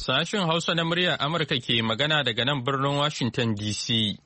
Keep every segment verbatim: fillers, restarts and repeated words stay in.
Sashen Hausa na muryar Amurka ke magana daga nan birnin Washington D C.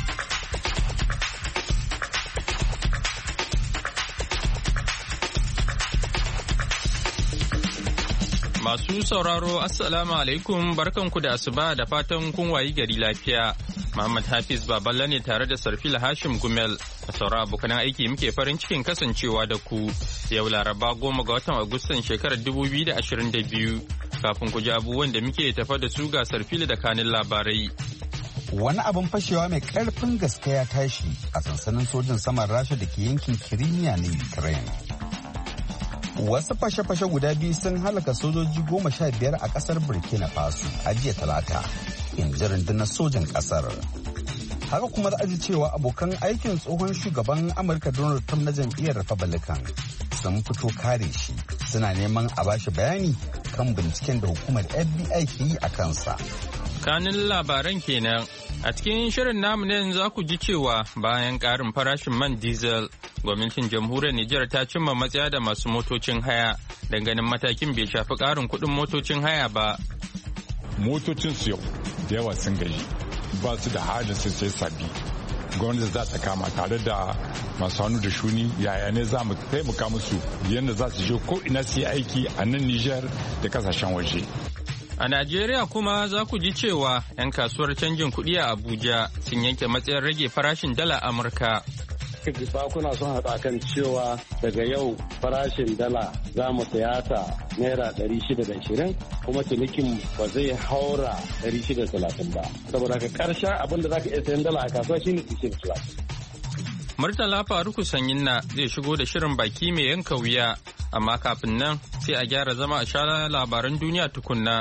Masu sauraro Assalamu alaikum barkanku da asuba da fatan kun wayi gari lafiya. Muhammad Hafiz Baballa ne tare da Sarfil Hashim Gumel a sauran abokan aiki muke farin cikin kasancewa da ku yau Laraba goma ga watan Agustan shekarar dubu biyu da ashirin da biyu. Kafin ku ji abubuwan da muke tafa da su ga Sarfil da kanin labarai. Wani abin fashewa mai karfin gaske ya tashi a sansanin sojin saman Rasha da ke yankin Crimea na Ukraine. Wasu fashe-fashe guda biyu sun halaka sojoji goma sha biyar a kasar Burkina Faso a jiya Talata, in ji rundunar sojin kasar. Haka kuma za a ji cewa abokan aikin tsohon shugaban Amurka Donald Trump na jam'iyyar Republican sun fito kare shi, suna neman a bashi bayani kan binciken da hukumar F B I ke yi a kansa. Kanin labaran kenan. A cikin shirin namu ne za ku ji cewa bayan ƙarin farashin man diesel, gwamnatin jamhuriyar Nijar ta cimma matsaya da masu motocin haya ganin matakin bai shafi ƙarin kuɗin motocin haya ba. Motocin su yau da yawa sun gaji, ba su da halin su sai sabbi. Gwamnati za ta kama tare da masu hannu da shuni yaya ne za mu taimaka musu yadda za su je ko ina su yi aiki a nan Nijar da kasashen waje. A Najeriya kuma za ku ji cewa 'yan kasuwar canjin kuɗi a Abuja sun yanke matsayin rage farashin dala Amurka. Bakuna sun haɗa kan cewa daga yau farashin dala za mu saya ta naira ɗari shida da ashirin kuma cinikin ba zai haura ɗari shida da talatin ba. Saboda ka ƙarshen abin da za ka iya sayan dala a kasuwa shine ɗari shida da talatin. Murtala Faruku Sanyinna zai shigo da shirin baki mai yanka wuya, amma kafin nan sai a gyara zama a sha labaran duniya tukunna.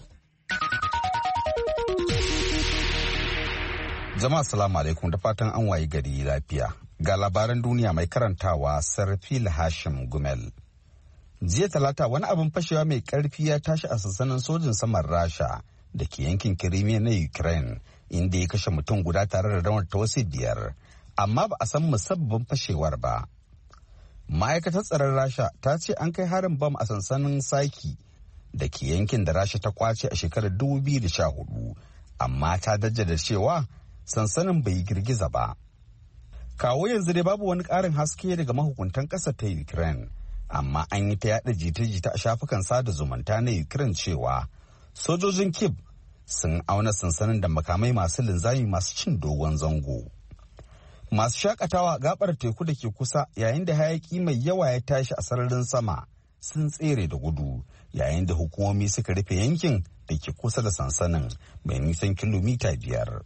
Jama'a salamu alaikum da fatan an wayi gari lafiya. Ga labaran duniya mai karantawa Sarfil Hashim Gumel. Jiya Talata wani abin fashewa mai karfi ya tashi a sansanin sojin saman Rasha da ke yankin Crimea na Ukraine, inda ya kashe mutum guda tare da raunata wasu biyar, amma ba a san musabbabin fashewar ba. Ma'aikatar tsaron Rasha ta ce an kai harin bam a sansanin Saki da ke yankin da Rasha ta kwace a shekarar dubu biyu da sha hudu, amma ta jaddada cewa sansanin bai girgiza ba. Kawo yanzu dai babu wani ƙarin haske daga mahukuntan ƙasar ta Ukraine, amma an yi ta yaɗa jita-jita a shafukan sada zumunta na Ukraine cewa sojojin Kyiv sun auna sansanin da makamai masu linzami masu cin dogon zango. Masu shakatawa gabar teku da ke kusa yayin da hayaki mai yawa ya tashi a sararin sama sun tsere da gudu, yayin da hukumomi suka rufe yankin da ke kusa da sansanin mai nisan kilomita biyar.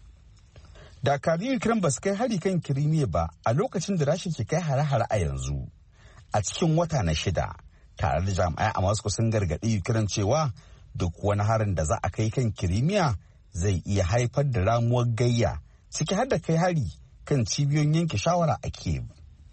Dakarun Ukraine ba su kai hari kan Crimea ba a lokacin da Rasha ke kai hare-hare a yanzu. A cikin wata na shida, tare da jami'ai a Moscow sun gargaɗi Ukraine cewa duk wani harin da za a kai kan Crimea zai iya haifar da ramuwar gayya, ciki har da kai hari kan cibiyoyin yanke shawara a Kyiv.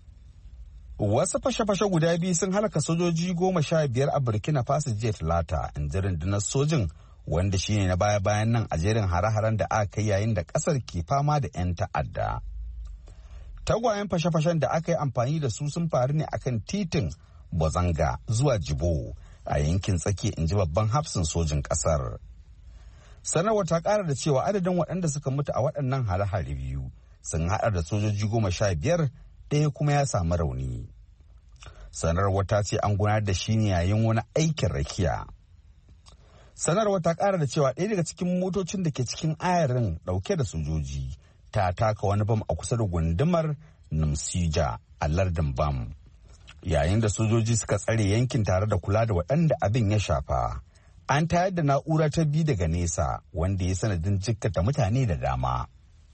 Wasu fashe-fashe guda biyu sun halaka sojoji goma sha biyar a Burkina Faso jiya Talata, in ji rundunar sojin, wanda shine na baya-bayan nan a jerin hare-haren da aka kai yayin da kasar ke fama da 'yan ta'adda. Tagwayen fashe-fashen da aka yi amfani da su sun faru ne akan titin Bozanga zuwa Jibo a yankin tsaki, in ji babban hafsin sojin kasar. Sanarwar ta kara da cewa adadin waɗanda suka mutu a waɗannan hare-hare biyu sun haɗa da sojoji goma sha biyar, ɗaya kuma ya samu rauni. Sanarwar ta ce an gudanar da shi ne yayin wani aikin rakiya. Sanarwar ta ƙara da cewa ɗaya daga cikin motocin da ke cikin ayarin ɗauke da sojoji ta taka wani bam a kusa da gundumar Namsija a lardin Bam. Yayin da sojoji suka tsare yankin tare da kula da waɗanda abin ya shafa, an tayar da na'ura ta biyu daga nesa wanda ya sanadin jikkata mutane da dama.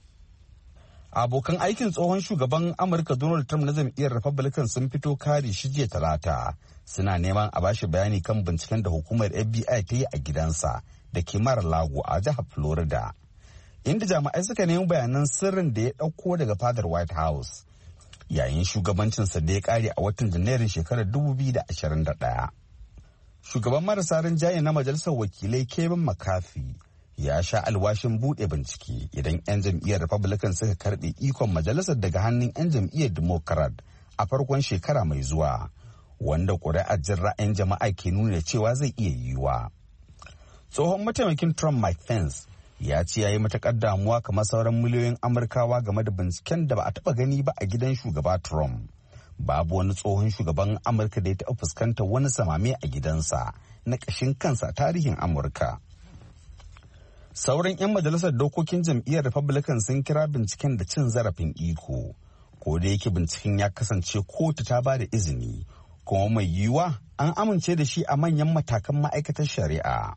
Abokan aikin tsohon shugaban Amurka Donald Trump na jam'iyyar Republican sun fito kare shi jiya Talata, suna neman a bashi bayani kan binciken da hukumar F B I ta yi a gidansa da ke Mar-a-Lago a jihar Florida, inda jami'ai suka nemi bayanan sirrin da ya ɗauko daga fadar White House yayin shugabancinsa da ya ƙare a watan Janairun shekarar dubu biyu da ashirin da ɗaya. Shugaban marasa rinjaye na majalisar wakilai Kevin McCarthy ya sha alwashin buɗe bincike idan 'yan jam'iyyar Republican suka karɓe ikon majalisar daga hannun 'yan jam'iyyar Democrat a farkon shekara mai zuwa, wanda ƙuri'ar jin ra'ayin jama'a ke nuna cewa zai iya yiwuwa. Tsohon mataimakin Trump Mike Pence ya ce ya yi matuƙar damuwa kamar sauran miliyoyin Amurkawa game da binciken da ba a taɓa gani ba a gidan shugaba Trump. Babu wani tsohon shugaban Amurka da ya taɓa fuskantar wani samame a gidansa na ƙashin kansa tarihin Amurka. Sauran 'yan majalisar dokokin jam'iyyar Republican sun kira binciken da cin zarafin iko. Ko da yake binciken ya kasance kotu ta ba da izini, kuma mai yiwuwa an amince da shi a manyan matakan ma'aikatar shari'a.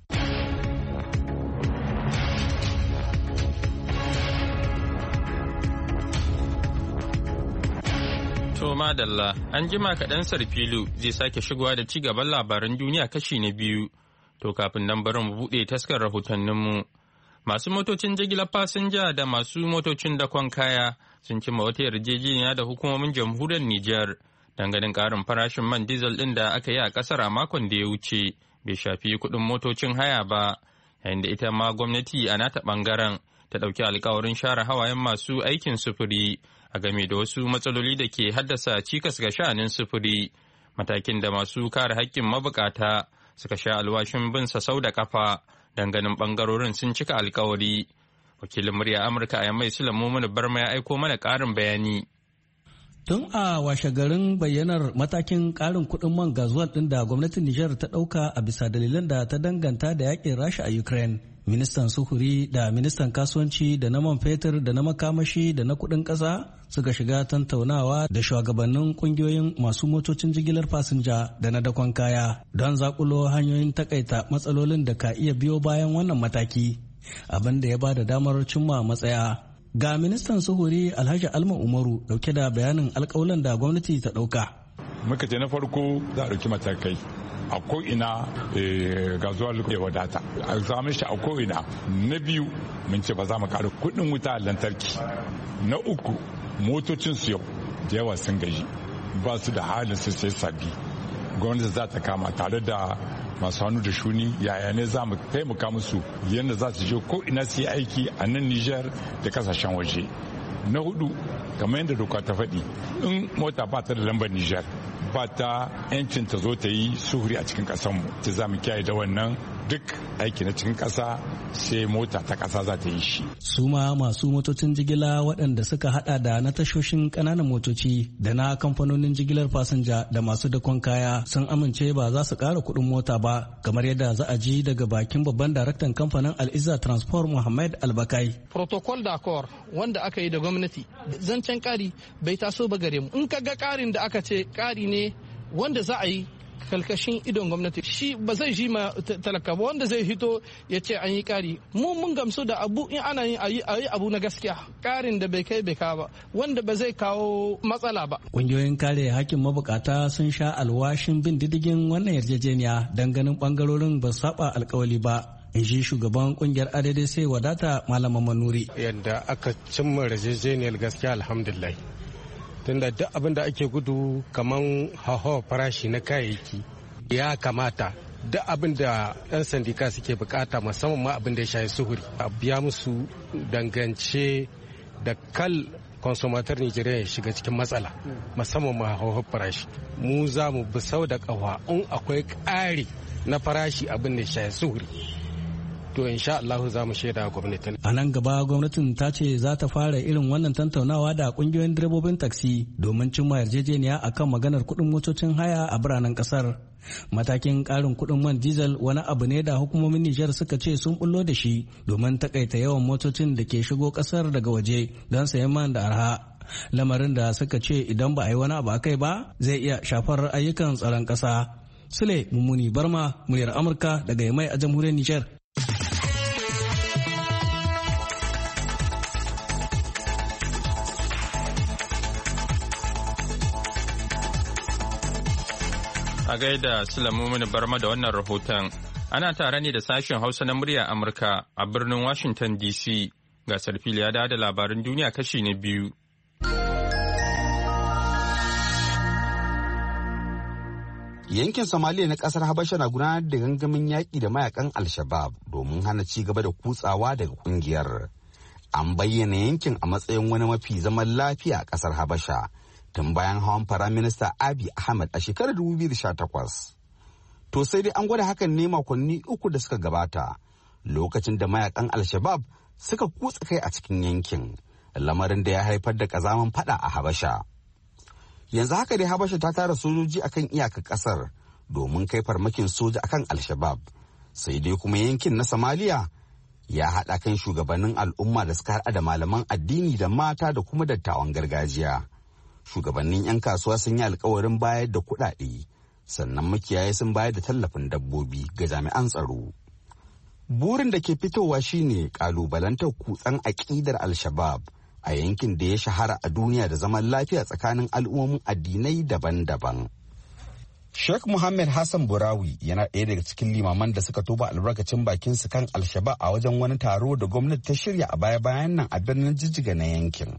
To madalla, an jima kaɗan Sarfilu zai sake shigowa da ci gaban labaran duniya kashi na biyu. To kafin nan bari mu buɗe taskar rahotanninmu. Masu motocin jigilar fasinja da masu motocin dakon kaya sun cimma wata yarjejeniya da hukumomin jamhuriyar Nijar dangane ƙarin farashin man diesel ɗin da aka yi a ƙasar a makon da ya wuce bai shafi kuɗin motocin haya ba, yayin da ita ma gwamnati a nata ɓangaren ta ɗauki alkawarin share hawayen masu aikin sufuri a game da wasu matsaloli da ke haddasa cikas ga sha'anin sufuri, matakin da masu kare haƙƙin mabukata suka sha alwashin bin sa sau da kafa ganin ɓangarorin sun cika alkawari. Wakilin murya Amurka a yammai Sulamu Mumunu Barma ya aiko mana ƙarin bayani. Tun a washe garin bayyanar matakin ƙarin kuɗin man gazuwal ɗin da gwamnatin Nijar ta ɗauka a bisa dalilan da ta danganta da yaƙin Rasha a Ukraine. Ministan sufuri da ministan kasuwanci da na man fetur da na makamashi da na kuɗin ƙasa suka shiga tantaunawa da shugabannin ƙungiyoyin masu motocin jigilar fasinja da na dakon kaya don zakulo hanyoyin takaita matsalolin da ka iya biyo bayan wannan mataki, abin da ya ba da damar cimma matsaya. Ga ministan sufuri Alhaji Alma Umaru dauke da bayanin alƙawalan da gwamnati ta ɗauka. Muka ce na farko za a ɗauki matakai a ko'ina gazuwar ya wadata a samun shi a ko'ina. Na biyu mun ce ba za mu ƙara kuɗin wuta lantarki. Na uku motocin su yau da yawa sun gaji ba su da halin su sai sabi, gwamnati za ta kama tare da masu hannu da shuni yaya ne za mu taimaka musu yadda za su je ko ina su yi aiki a nan Nijar da kasashen waje. Na hudu kamar yadda doka ta faɗi, in mota ba ta da lambar Nijar ba ta yancin ta zo ta yi suhuri a cikin ƙasarmu, ta za mu kiyaye da wannan duk aiki na cikin ƙasa sai mota ta ƙasa za ta yi shi. Su ma masu motocin jigila waɗanda suka hada da na tashoshin ƙananan motoci da na kamfanonin jigilar fasinja da masu dakon kaya sun amince ba za su ƙara kuɗin mota ba, kamar yadda za a ji daga bakin babban daraktan kamfanin Al'izza Transport Muhammad Albakai. Protocol d'accord wanda aka yi da gwamnati zancen ƙari bai taso ba gare mu. In ka ga ƙarin da aka ce ƙari ne wanda za a yi kalkashin idon gwamnati, shi ba zai ji ma talaka ba, wanda zai hito ya ce an yi kari. Mu mun gamsu da abu in ana yin a yi abu na gaskiya, karin da bai kai bai kawo ba, wanda ba zai kawo matsala ba. Ƙungiyoyin kare hakkin mabukata sun sha alwashin bin diddigin wannan yarjejeniya don ganin bangarorin ba saba alkawali ba. In ji shugaban kungiyar adadai sai wadata Malaman Manuri. Yadda aka cimma yarjejeniyar gaskiya alhamdulillah. Tunda duk abin da ake gudu kaman hawa farashi na kayayyaki ya kamata duk abin da 'yan sandika suke bukata musamman ma abin da ya shafi suhuri a biya musu dangance da kal konsumatar Nijeriya ya shiga cikin matsala musamman ma hawa farashi. Mu za mu bi sau da kawa in akwai ƙari na farashi abin da ya shafi suhuri. To insha Allah za mu shaida gwamnatin. A nan gaba gwamnatin ta ce za ta fara irin wannan tantaunawa da kungiyoyin direbobin taksi domin cimma yarjejeniya akan maganar kuɗin motocin haya a biranen ƙasar. Matakin ƙarin kuɗin man diesel wani abu ne da hukumomin Nijar suka ce sun bullo da shi domin takaita yawan motocin da ke shigo ƙasar daga waje don sayan man da arha. Lamarin da suka ce idan ba a yi wani abu a kai ba zai iya shafar ayyukan tsaron ƙasa. Sule Mummuni Barma, muryar Amurka daga Yamai a jamhuriyar Nijar. A gaida Sulamu mini Barma da wannan rahoton. Ana tare ne da sashen Hausa na murya Amurka a birnin Washington D C. Ga Sarfili ya da labarin duniya kashi na biyu. Yankin Somalia na kasar Habasha na gudanar da gangamin yaƙi da mayakan Al-Shabaab domin hana ci gaba da kutsawa daga kungiyar. An bayyana yankin a matsayin wani mafi zaman lafiya a kasar Habasha tun bayan hawan Firaminista Abiy Ahmed a shekarar dubu biyu da sha takwas. To sai dai an gwada hakan ne makonni uku da suka gabata, lokacin da mayakan Al-Shabab suka kutsa kai a cikin yankin, lamarin da ya haifar da kazaman fada a Habasha. Yanzu haka dai Habasha ta tara sojoji akan iyakar kasar domin kai farmakin soja akan Al-Shabab. Sai dai kuma yankin na Somalia ya haɗa kan shugabannin al'umma da suka haɗa da malaman addini da mata da kuma dattawan gargajiya. Shugabannin 'yan kasuwa sun yi alkawarin bayar da kuɗaɗe, sannan makiyaya sun bayar da tallafin dabbobi ga jami'an tsaro. Burin da ke fitowa shine ƙalubalantar kutsan aƙidar Al-Shabab a yankin da ya shahara a duniya da zaman lafiya tsakanin al'ummomin addinai daban-daban. Sheikh Muhammad Hassan Burawi yana ɗaya daga cikin limaman da suka toba albarkacin bakin su kan Al-Shabab a wajen wani taro da gwamnati ta shirya a baya-bayan nan a birnin Jijjiga na yankin.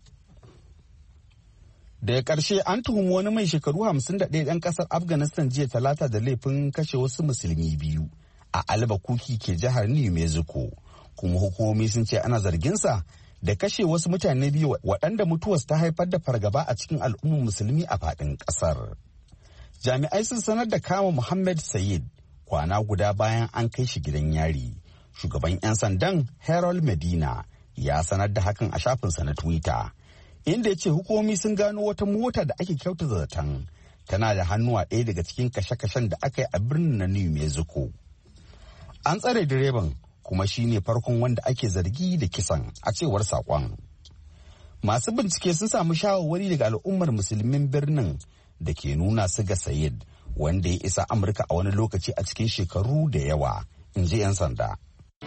Daga ƙarshe an tuhumi wani mai shekaru hamsin da ɗaya ɗan ƙasar Afghanistan jiya talata da laifin kashe wasu musulmi biyu a Albakuki ke jihar New Mexico, kuma hukumomi sun ce ana zarginsa da kashe wasu mutane biyu waɗanda mutuwarsu ta haifar da fargaba a cikin al'ummar musulmi a faɗin ƙasar. Jami'ai sun sanar da kama Muhammad Sayid kwana guda bayan an kai shi gidan yari. Shugaban 'yan sandan Harold Medina ya sanar da hakan a shafinsa na Twitter, inda ya ce hukumomi sun gano wata mota da ake kyautata zaton tana da hannu a ɗaya daga cikin kashe-kashen da aka yi a birnin na New Mexico. An tsare direban kuma shi ne farkon wanda ake zargi da kisan, a cewar saƙon. Masu bincike sun samu shawarwari daga al'ummar musulmin birnin da ke nuna su ga Sayid, wanda ya isa Amurka a wani lokaci a cikin shekaru da yawa, in ji 'yan sanda.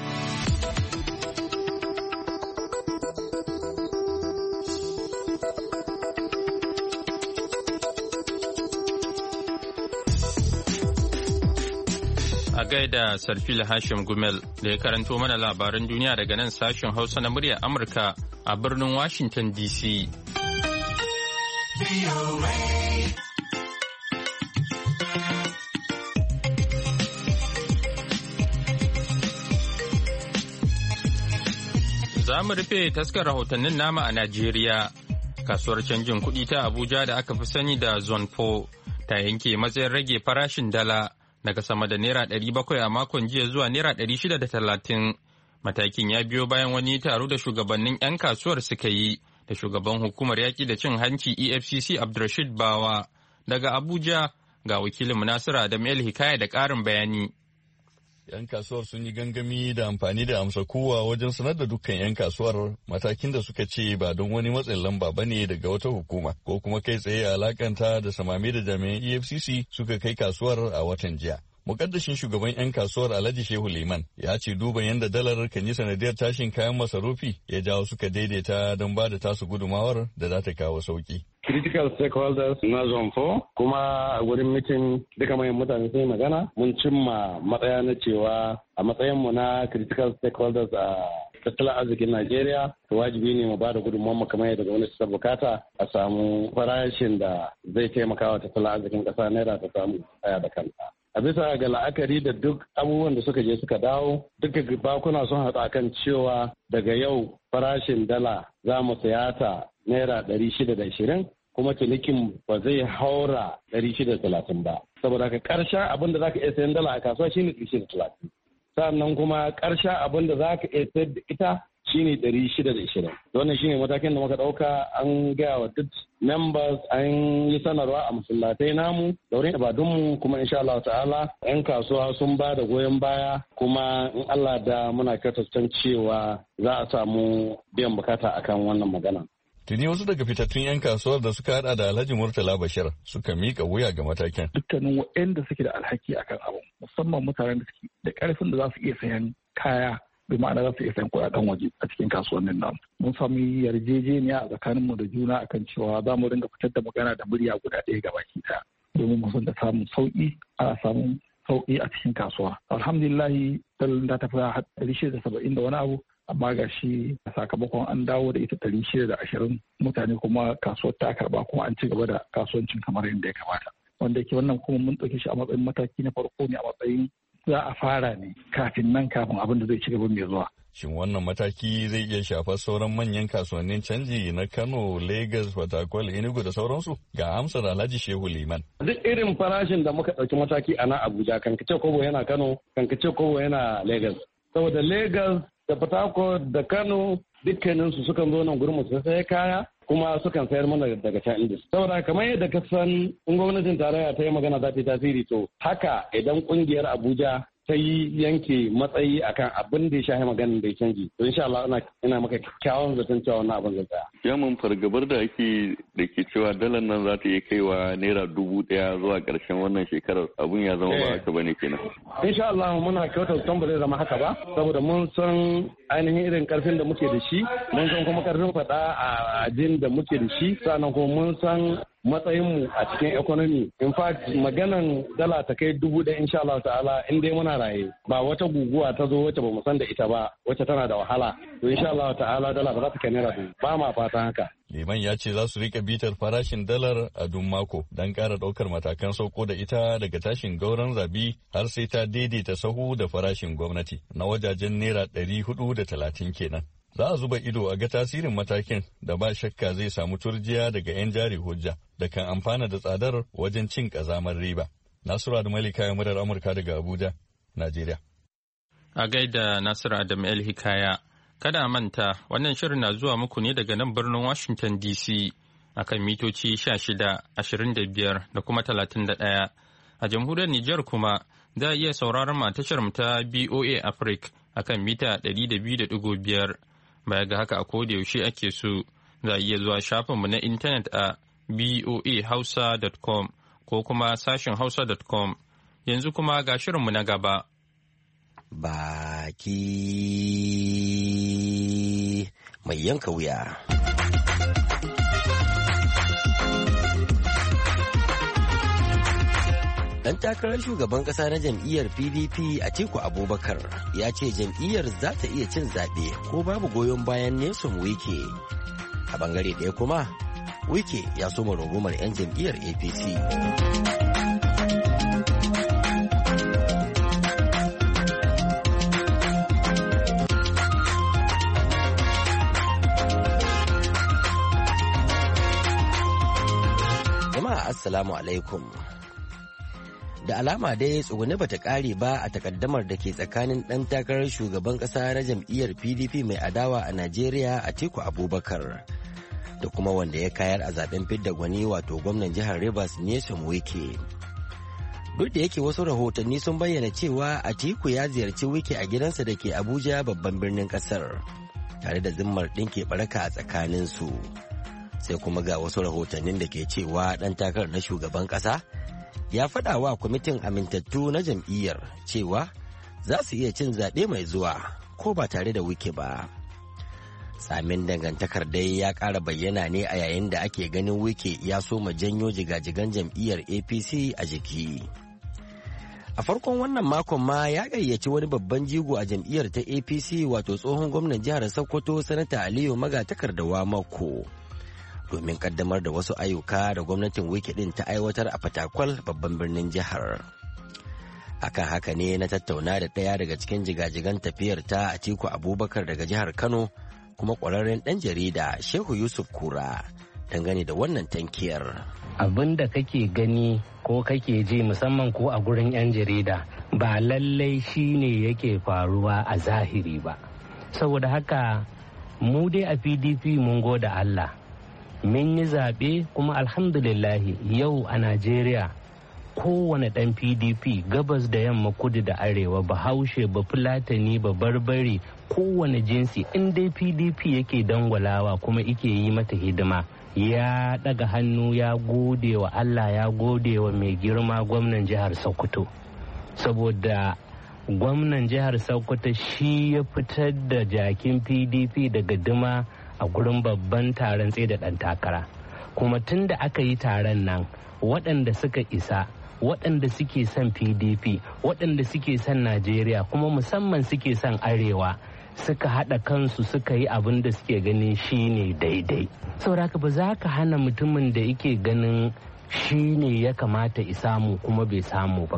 A gaida Sarfil Hashim Gumel da ya karanto mana labaran duniya daga nan sashen Hausa na muryar Amurka a birnin Washington D C. Za mu rufe taskar rahotannin nama a Najeriya. Kasuwar canjin kuɗi ta Abuja da aka fi sani da Zone four ta yanke matsayin rage farashin dala daga sama da Naira ɗari bakwai a makon jiya zuwa Naira ɗari shida da talatin. Matakin ya biyo bayan wani taro da shugabannin 'yan kasuwar suka yi da shugaban hukumar yaƙi da cin hanci E F C C Abdulrashid Bawa. Daga Abuja ga wakilin Nasiru Adam El Hikaya da ƙarin bayani. 'Yan kasuwar sun yi gangami da amfani da amsa kowa wajen sanar da dukkan 'yan kasuwar matakin da suka ce ba don wani matsin lamba ba ne daga wata hukuma ko kuma kai tsaye alakanta da samame da jami'an E F C C suka kai kasuwar a watan jiya. Mukaddashin shugaban 'yan kasuwar Alhaji Shehu Liman ya ce duba yadda dalar kan yi sanadiyar tashin kayan masarufi ya jawo suka daidaita don ba da tasu gudumawar da za ta kawo sauki. Critical stakeholders na zone four kuma a wurin mitin duka mayan mutane sai magana mun cimma matsaya na cewa a matsayinmu na critical stakeholders a tattalin arzikin Najeriya wajibi ne mu ba da gudunmuwa kamar yadda gwamnati ta bukata a samu farashin da zai taimaka wa tattalin arzikin ƙasa naira ta samu tsaya da kanta. A bisa ga la'akari da duk abubuwan da suka je suka dawo duka bakuna sun haɗu kan cewa daga yau farashin dala za mu saya ta naira ɗari shida da ashirin kuma cinikin ba zai haura ɗari shida da talatin ba. Saboda haka ƙarshen abin da za ka iya sayan dala a kasuwa shine ɗari shida da talatin. Sannan kuma ƙarshen abin da za ka iya sayar da ita shine ɗari shida da ashirin. Wannan shine matakin da muka ɗauka an gaya wa duk members an yi sanarwa a masallatai namu da wurin ibadunmu kuma insha Allah ta'ala 'yan kasuwa sun ba da goyon baya kuma in Allah da muna kyautar cewa za a samu biyan bukata akan wannan magana. Tuni wasu daga fitattun 'yan kasuwar da suka hada da Alhaji Murtala Bashir suka mika wuya ga matakin. Dukkanin waɗanda suke da alhaki akan abu musamman mutanen da suke da ƙarfin da za su iya sayan kaya bi ma'ana za su iya sayan kuɗaɗen waje a cikin kasuwannin nan. Mun sami yarjejeniya a tsakaninmu da juna akan cewa za mu ringa fitar da magana da murya guda ɗaya ga baki ɗaya domin mu san da samun sauƙi a samun sauƙi a cikin kasuwa. Alhamdulillahi dalilin da ta fi ɗari shida da saba'in da wani abu amma ga shi sakamakon an dawo da ita ɗari shida da ashirin mutane kuma kasuwar ta karba kuma an ci gaba da kasuwancin kamar yadda ya kamata. Wanda ke wannan kuma mun ɗauki shi a matsayin mataki na farko ne a matsayin za a fara ne kafin nan kafin abin da zai ci gaba mai zuwa. Shin wannan mataki zai iya shafar sauran manyan kasuwannin canji na Kano, Lagos, Fatakwal, Enugu da sauransu? Ga amsar Alhaji Shehu Liman. Duk irin farashin da muka ɗauki mataki a nan Abuja, kankace kobo yana Kano, kankace kobo yana Lagos. Saboda Lagos da Fatakwal da Kano dukkaninsu sukan zo nan gurin su sai kaya kuma sukan sayar mana daga can inda. Saboda kamar yadda ka san in gwamnatin tarayya ta yi magana za ta yi tasiri to haka idan kungiyar Abuja ta yi yanke matsayi akan abin da ya shahi maganin da ya canji to insha Allah ina ina maka kyawun zaton cewa wannan abin zai tsaya. Ya mun fargabar da ake da ke cewa dalar nan za ta iya kaiwa naira dubu daya zuwa karshen wannan shekarar abun ya zama ba haka bane kenan. Insha Allah muna kyautar san ba zai zama haka ba saboda mun san ainihin irin karfin da muke da shi mun san kuma karfin faɗa a jin da muke da shi sannan kuma mun san matsayinmu a cikin economy. In fact maganan dala ta kai dubu ɗaya insha Allah ta'ala in dai muna raye ba wata guguwa ta zo wacce ba mu san da ita ba wacce tana da wahala to insha Allah ta'ala dala ba za ta kai naira dubu ba ma fatan haka. Liman ya ce za su rika bitar farashin dalar a duk mako don ƙara ɗaukar matakan sauko da ita daga tashin gauran zabi har sai ta daidaita sahu da farashin gwamnati na wajajen naira ɗari hudu da talatin kenan. Za a zuba ido a ga tasirin matakin da ba shakka zai samu turjiya daga 'yan jari hujja da kan amfana da tsadar wajen cin ƙazamar riba. Nasiru Adamu Hikaya murar Amurka daga Abuja, Najeriya. A gaida Nasiru Adamu Hikaya, kada a manta wannan shirin na zuwa muku ne daga nan birnin Washington D C akan mitoci sha shida, ashirin da biyar da kuma talatin da ɗaya. A jamhuriyar Nijar kuma za a iya sauraron mu a tashar mu ta B O A Africa akan mita ɗari da biyu da ɗigo biyar. Baya ga haka a koda yaushe ake so za a iya zuwa shafinmu na intanet a b o a hausa dot com ko kuma sashen hausa dot com. Yanzu kuma ga shirinmu na gaba. Baki mai yanka wuya. Dan takarar shugaban kasa na jam'iyyar P D P Atiku Abubakar ya ce jam'iyyar za ta iya cin zaɓe ko babu goyon bayan Nyesom Wike. A bangare ɗaya kuma, Wike ya soma rungumar 'yan jam'iyyar A P C. Jama'a Assalamu alaikum. Da alama dai tsugune bata kare ba a takaddamar da ke tsakanin ɗan takarar shugaban ƙasa na jam'iyyar P D P mai adawa a Najeriya Atiku Abubakar da kuma wanda ya kayar a zaben fidda gwani wato gwamnan jihar Rivers Nyesom Wike. Duk da yake wasu rahotanni sun bayyana cewa Atiku ya ziyarci Wike a gidansa da ke Abuja babban birnin ƙasar tare da zimmar ɗinke baraka a tsakaninsu. Sai kuma ga wasu rahotannin da ke cewa ɗan takarar na shugaban ƙasa ya faɗa wa kwamitin amintattu na jam'iyyar cewa za su iya cin zaɓe mai zuwa ko ba tare da Wike ba. Tsamin dangantakar dai ya ƙara bayyana ne a yayin da ake ganin Wike ya soma janyo jigajigan jam'iyyar A P C a jiki. A farkon wannan makon ma ya gayyaci wani babban jigo a jam'iyyar ta A P C wato tsohon gwamnan jihar Sokoto Sanata Aliyu Magatakardawa Mako. Domin kaddamar da wasu ayyuka da gwamnatin Wike din ta aiwatar a Fatakwal babban birnin jihar. Akan haka ne na tattauna da ɗaya daga cikin jigajigan tafiyar ta Atiku Abubakar daga jihar Kano kuma ƙwararren ɗan jarida Shehu Yusuf Kura dangane da wannan tankiyar. Abin da kake gani ko kake ji musamman ko a gurin 'yan jarida ba lallai shi ne yake faruwa a zahiri ba. Saboda haka mu dai a P D P mun goda Allah. Mun yi zaɓe kuma alhamdulillahi yau a Najeriya kowane ɗan P D P gabas da yamma kudu da arewa bahaushe ba fulatani ba barbari kowane jinsi in dai P D P yake dangwalawa kuma ike yi mata hidima ya ɗaga hannu ya gode wa Allah ya gode wa mai girma gwamnan jihar Sokoto saboda gwamnan jihar Sokoto shi ya fitar da jakin P D P daga dima a gurin babban taron tsaye da ɗan takara kuma tun da aka yi taron nan waɗanda suka isa waɗanda suke son P D P waɗanda suke son Najeriya kuma musamman suke son arewa suka haɗa kansu suka yi abin da suke ganin shine daidai saboda haka ba za ka hana mutumin da yake ganin shine ya kamata isamu kuma bai samu ba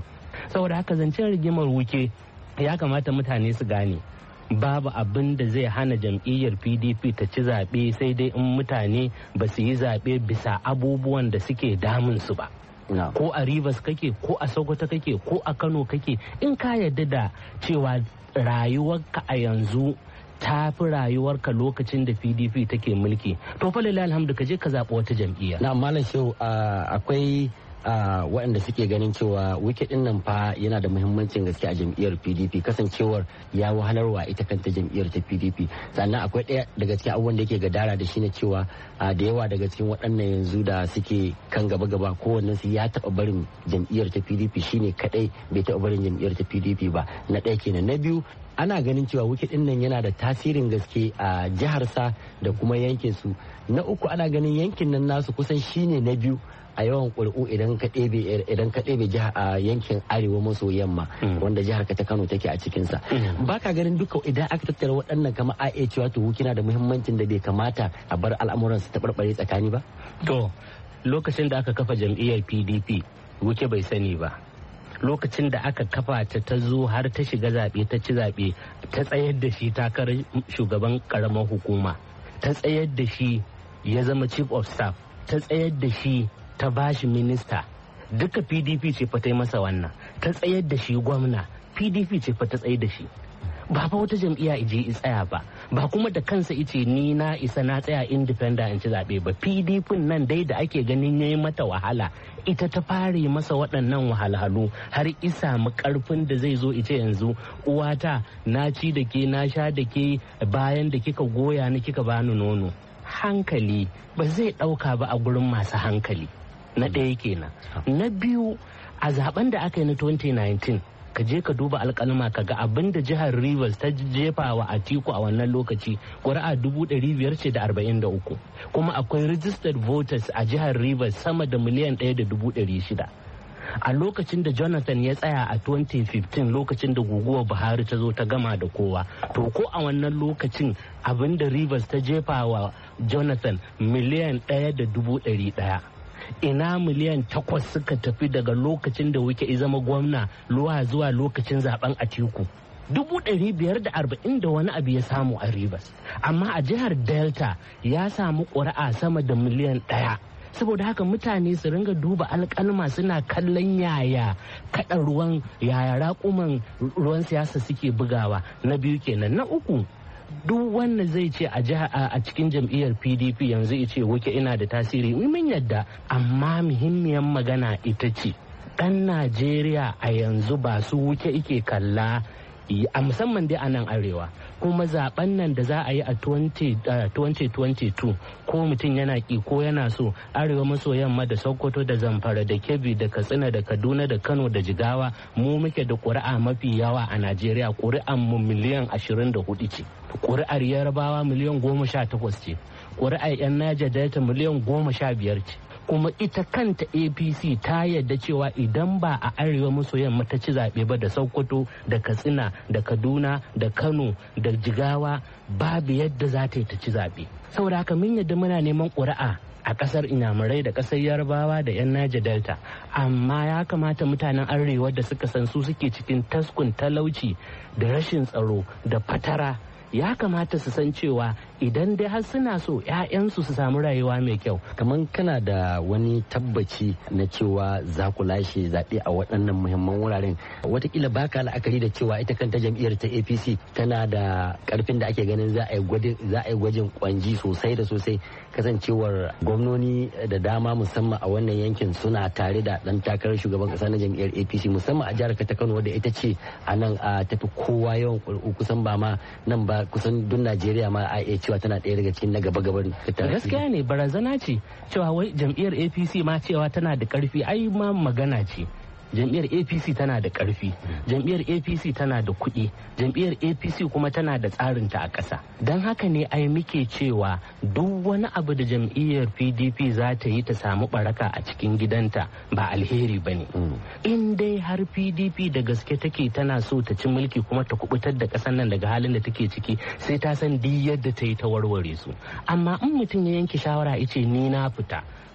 saboda haka zancen rigimar wuke ya kamata mutane su gane babu abin da zai hana jam'iyyar P D P ta ci zaɓe sai dai in mutane ba su yi zaɓe bisa abubuwan da suke damun su ba. No. Ko a Rivers kake ko a Sokoto kake ko a Kano kake in ka yarda da cewa rayuwarka a yanzu ta fi rayuwarka lokacin da P D P take mulki to fa lillahi alhamdu ka je ka zaɓi wata jam'iyya. Na malam Shehu akwai Uh, waɗanda suke ganin cewa wike ɗin nan fa yana da muhimmancin gaske a jam'iyyar P D P kasancewar ya wahalarwa ita kanta jam'iyyar ta P D P sannan akwai ɗaya daga cikin abubuwan da yake gadara da shi ne cewa uh, da yawa daga cikin waɗannan yanzu da suke kan gaba-gaba kowannen su ya taɓa barin jam'iyyar ta P D P shine kaɗai bai taɓa barin jam'iyyar ta P D P ba na ɗaya kenan. Na biyu ana ganin cewa wike ɗin nan yana da tasirin gaske a jiharsa da kuma yankin su. Na uku ana ganin yankin nan nasu kusan shine na biyu a yawan ƙuri'u idan ka ɗebe idan ka ɗebe jiha a yankin arewa maso yamma wanda jihar ka ta Kano take a cikin sa ba ka ganin duka idan aka tattara waɗannan kama a iya cewa to wuki na da muhimmancin da bai kamata a bar al'amuran su taɓarɓare tsakani ba. To lokacin da aka kafa jam'iyyar P D P wuke bai sani ba, lokacin da aka kafa ta ta zo har ta shiga zaɓe ta ci zaɓe ta tsayar da shi takarar shugaban ƙaramar hukuma, ta tsayar da shi ya zama chief of staff, ta tsayar da shi ta bashi minista, duka P D P ce fa ta yi masa wannan, ta tsayar da shi gwamna P D P ce fa ta tsayar da shi, ba fa wata jam'iyya ije i tsaya ba, ba kuma da kansa ice ni na isa na tsaya independent in ci zaɓe ba. P D P nan dai da ake ganin yayi mata wahala ita ta fare masa waɗannan wahalhalu har isa mu karfin da zai zo ice yanzu uwata na ci da ke na sha da ke bayan da kika goya ni kika bani nono. Hankali ba zai ɗauka ba a gurin masu hankali. Na ɗaya kenan. Na biyu a zaben da aka yi na twenty nineteen ka je ka duba alƙalma ka ga abin da jihar Rivers ta jefa wa Atiku a wannan lokaci ƙuri'a dubu ɗari biyar ce da arba'in da uku kuma akwai registered voters a jihar Rivers sama da miliyan ɗaya da dubu ɗari shida. A lokacin da Jonathan ya tsaya a twenty fifteen lokacin da guguwar Buhari ta zo ta gama da kowa to ko a wannan lokacin abin da Rivers ta jefa wa Jonathan miliyan ɗaya da dubu ɗari ɗaya. Ina miliyan takwas suka tafi daga lokacin da wuke zama gwamna luwa zuwa lokacin zaben Atiku. Dubu ɗari biyar da arba'in da wani abu ya samu a Rivers. Amma a jihar Delta ya samu ƙuri'a sama da miliyan ɗaya. Saboda haka mutane su ringa duba alƙalma suna kallon yaya kaɗa ruwan yaya raƙuman ruwan siyasa suke bugawa. Na biyu kenan. Na uku duk wanda zai ce a a cikin jam'iyyar P D P yanzu ya ce wuke ina da tasiri mun yadda amma muhimmiyar magana ita ce ɗan Najeriya a yanzu ba su wuke ike kalla a musamman dai a nan arewa kuma zaben nan da za a yi a twenty twenty-two ko mutum yana ki ko yana so arewa maso yamma da Sokoto da Zamfara da Kebbi da Katsina da Kaduna da Kano da Jigawa mu muke da ƙuri'a mafi yawa a Najeriya, ƙuri'an mu miliyan ashirin da hudu ce, ƙuri'ar Yarbawa miliyan goma sha takwas ce, ƙuri'ar 'yan Niger Delta miliyan goma sha biyar ce. Kuma ita kanta A P C ta yadda cewa idan ba a arewa maso yamma ta ci zaɓe ba da Sokoto da Katsina da Kaduna da Kano da Jigawa babu yadda za ta yi ta ci zaɓe. Saboda haka mun yadda muna neman ƙuri'a a ƙasar Inyamurai da ƙasar Yarbawa da 'yan Niger Delta, amma ya kamata mutanen arewa da suka san su suke cikin taskun talauci da rashin tsaro da fatara ya kamata su san cewa idan dai har suna so 'ya'yansu su samu rayuwa mai kyau. Kamar kana da wani tabbaci na cewa za ku lashe zaɓe a waɗannan muhimman wuraren, watakila baka la'akari da cewa ita kanta jam'iyyar ta A P C tana da ƙarfin da ake ganin za a yi gwajin kwanji sosai da sosai, kasancewar gwamnoni da dama musamman a wannan yankin suna tare da ɗan takarar shugaban ƙasa na jam'iyyar A P C musamman a jihar ta Kano wadda ita ce a nan a tafi kowa yawan ƙuri'u kusan ba ma nan ba kusan duk Najeriya ma a iya cewa tana ɗaya daga cikin na gaba-gaban. Gaskiya ne barazana ce cewa wai jam'iyyar A P C ma cewa tana da ƙarfi ai ma magana ce. Jam'iyyar A P C tana da ƙarfi, jam'iyyar A P C tana da kuɗi, jam'iyyar A P C kuma tana da tsarinta a ƙasa. Don haka ne ai muke cewa duk wani abu da jam'iyyar P D P za ta yi ta samu ɓaraka a cikin gidanta ba alheri ba ne. In dai har P D P da gaske take tana so ta ci mulki kuma ta kubutar da ƙasar nan daga halin da take ciki sai ta san duk yadda ta yi ta warware su. Amma in mutum ya yanke shawara ice ni na fita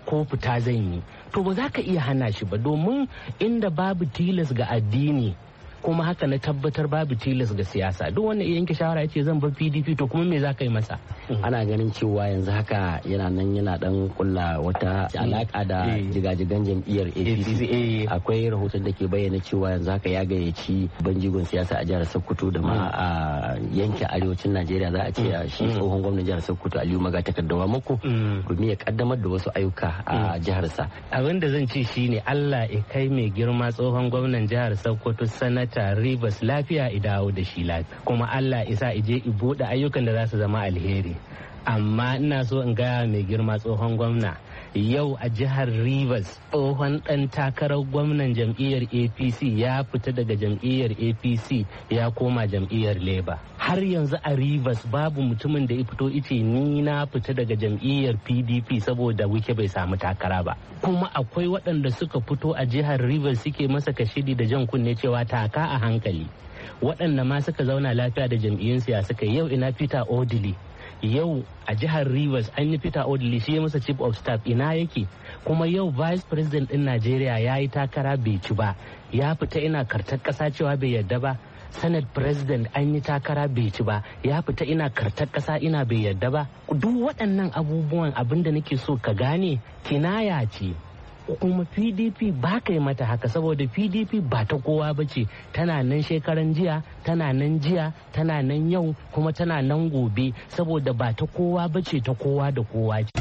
ko fita zan yi, to ba za ka iya hana shi ba, domin inda babu tilas ga addini kuma haka na tabbatar babu tilas ga siyasa. Duk wanda ya yanke shawara ya ce zan bar P D P, to kuma me za ka yi masa? Ana ganin cewa yanzu haka yana nan yana dan kulla wata alaka da jigajigan jam'iyyar A P C. Akwai rahoton da ke bayyana cewa yanzu haka ya gayyaci banjigon siyasa a jihar Sokoto da ma a yankin arewacin Najeriya, za a ce shi tsohon gwamnan jihar Sokoto Aliyu Maga Takardawa Mako, domin ya kaddamar da wasu ayyuka a jiharsa. Abin da zan ce shine Allah ya kai mai girma tsohon gwamnan jihar Sokoto Sanata Rivers lafiya i dawo da shi lafiya, kuma Allah isa ije i bude ayyukan da za su zama alheri. Amma ina so in gaya mai girma tsohon gwamna, yau a jihar Rivers tsohon dan takarar gwamnan jam'iyyar A P C ya fita daga jam'iyyar A P C ya koma jam'iyyar Labour. Har yanzu a Rivers babu mutumin da ya fito ice ni na fita daga jam'iyyar P D P saboda Wike bai samu takara ba. Kuma akwai waɗanda suka fito a jihar Rivers suke masa kashidi da jan kunne cewa taka a hankali. Waɗanda ma suka zauna lafiya da jam'iyyun siyasa kai, yau ina Peter Odili. Yau a jihar Rivers an yi Peter Odili, shi ya masa chief of staff, ina yake? Kuma yau vice president din Najeriya ya yi takara bai ci ba, ya fita ina kartar ƙasa cewa bai yarda ba. Senate president an yi takara bai ci ba, ya fita ina kartar ƙasa ina bai yarda ba. Duk waɗannan abubuwan abin da nake so ka gane kinaya ce. Kuma P D P ba ka yi mata haka, saboda P D P ba ta kowa ba ce, tana nan shekaran jiya, tana nan jiya, tana nan yau, kuma tana nan gobe, saboda ba ta kowa ba ce, ta kowa da kowa ce.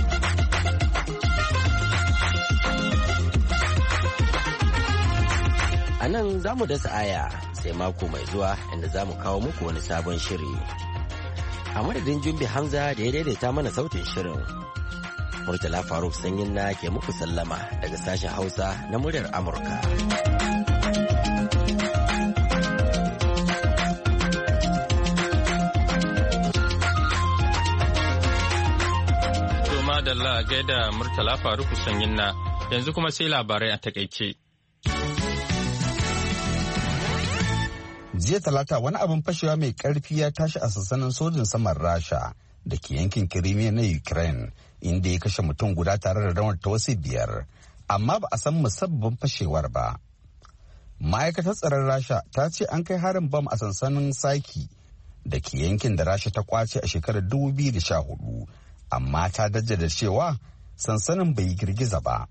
A nan za mu dasa aya sai mako mai zuwa inda za mu kawo muku wani sabon shiri. A madadin Jumbi Hamza da ya daidaita mana sautin shirin. Murtala Faruk Sanyin na ke muku sallama daga sashen Hausa na muryar Amurka. Toma da gaida Murtala Faruk Sanyin na, yanzu kuma sai labarai a takaice. Jiya Talata wani abin fashewa mai karfi ya tashi a sassanin sojin saman Rasha da ke yankin Crimea na Ukraine, inda ya kashe mutum guda tare da raunata wasu biyar, amma ba a san musabbabin fashewar ba. Ma'aikatar tsaron Rasha ta ce an kai harin bam a sansanin Saki da ke yankin da Rasha ta kwace a shekarar dubu biyu da sha hudu, amma ta jaddada cewa sansanin bai girgiza ba.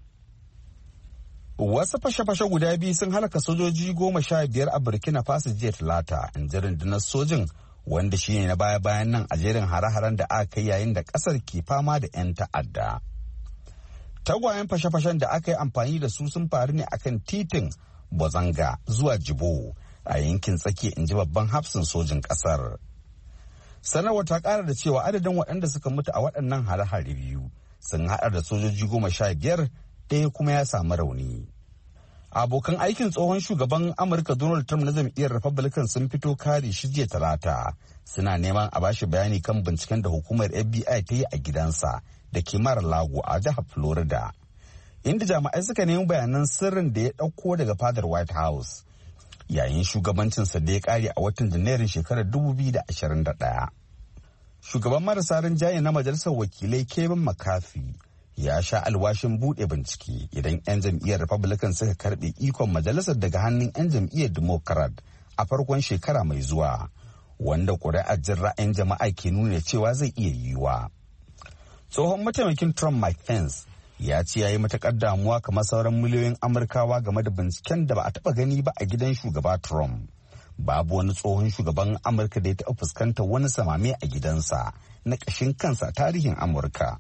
Wasu fashe-fashe guda biyu sun halaka sojoji goma sha biyar a Burkina Faso jiya Talata, in ji rundunar sojin, wanda shi ne na baya-bayan nan a jerin hare-haren da aka yi yayin da kasar ke fama da 'yan ta'adda. Tagwayen fashe-fashen da aka yi amfani da su sun faru ne akan titin Bozanga zuwa Jibo a yankin tsakiya, in ji babban hafsin sojin kasar. Sanarwar ta kara da cewa adadin waɗanda suka mutu a waɗannan hare-hare biyu sun haɗa da sojoji goma sha biyar, ɗaya kuma ya samu rauni. Abokan aikin tsohon shugaban Amurka Donald Trump na jam'iyyar Republican sun fito kare shi jiya Talata, suna neman a bashi bayani kan binciken da hukumar F B I ta yi a gidansa da ke Mar-a-Lago a jihar Florida, inda jami'ai suka nemi bayanan sirrin da ya ɗauko daga fadar White House yayin shugabancinsa da ya ƙare a watan Janairun shekarar dubu biyu da ashirin da ɗaya. Shugaban marasa rinjaye na majalisar wakilai Kevin McCarthy ya sha alwashin buɗe bincike idan 'yan jam'iyyar Republican suka karɓe ikon majalisar daga hannun 'yan jam'iyyar Democrat a farkon shekara mai zuwa, wanda ƙuri'ar jin ra'ayin jama'a ke nuna cewa zai iya yiwuwa. Tsohon mataimakin Trump Mike Pence ya ce ya yi matuƙar damuwa kamar sauran miliyoyin Amurkawa game da binciken da ba a taɓa gani ba a gidan shugaba Trump. Babu wani tsohon shugaban Amurka da ya taɓa fuskantar wani samame a gidansa na ƙashin kansa tarihin Amurka.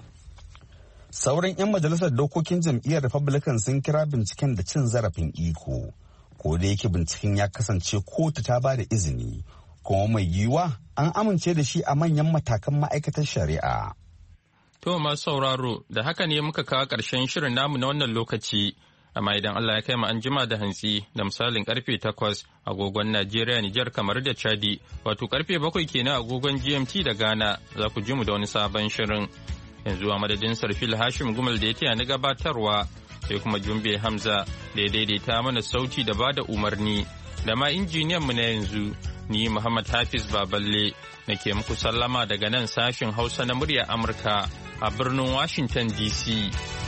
Sauran 'yan majalisar dokokin jam'iyyar Republican sun kira binciken da cin zarafin iko, ko da yake binciken ya kasance kotu ta ba da izini, kuma mai yiwuwa an amince da shi a manyan matakan ma'aikatar shari'a. To masu sauraro, da haka ne muka kawo ƙarshen shirin namu na wannan lokaci, amma idan Allah ya kai mu an jima da hantsi da misalin karfe takwas agogon Najeriya, Nijar, kamar da Chadi, wato karfe bakwai kenan agogon G M T da Ghana, za ku ji mu da wani sabon shirin. Yanzu a madadin Sarfil Hashim Gumal da ya taya na gabatarwa, sai kuma Jumbe Hamza da ya daidaita mana sauti da bada umarni, da ma injiniyan mu na yanzu, ni Muhammad Hafiz Baballe nake muku sallama daga nan sashin Hausa na murya Amurka a birnin Washington D C.